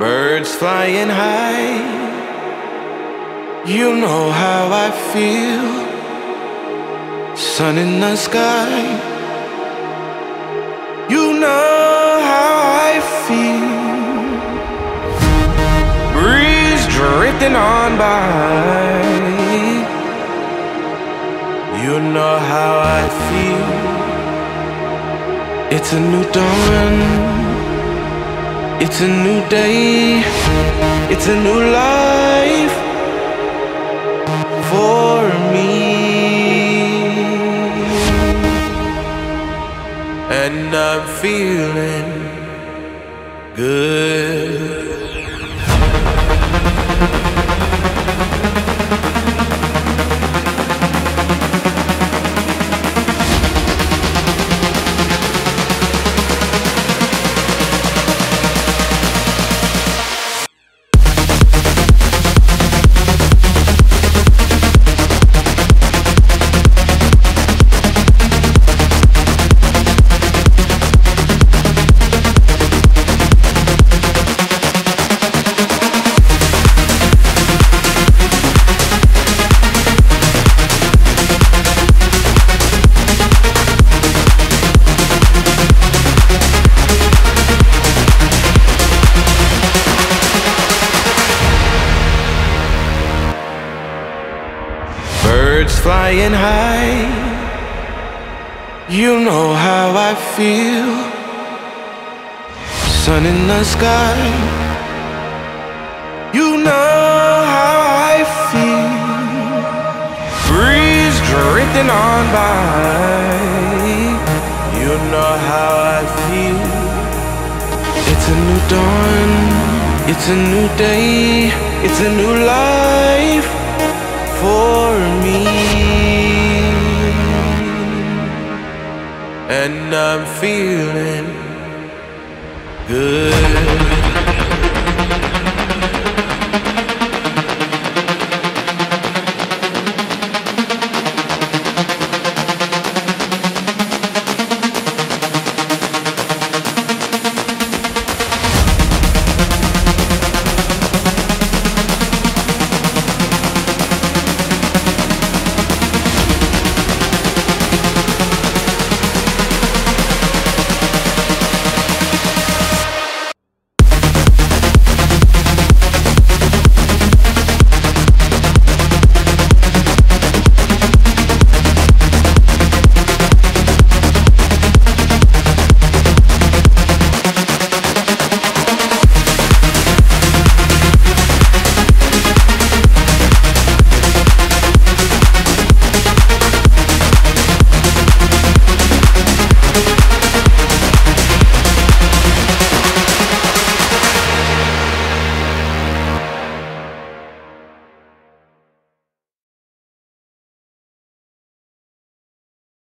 Birds flying high, you know how I feel. Sun in the sky, you know how I feel. Breeze drifting on by, you know how I feel. It's a new dawn, it's a new day, it's a new life for me. And I'm feeling good. Birds flying high, you know how I feel. Sun in the sky, you know how I feel. Breeze drifting on by, you know how I feel. It's a new dawn, it's a new day, it's a new life for me. And I'm feeling good.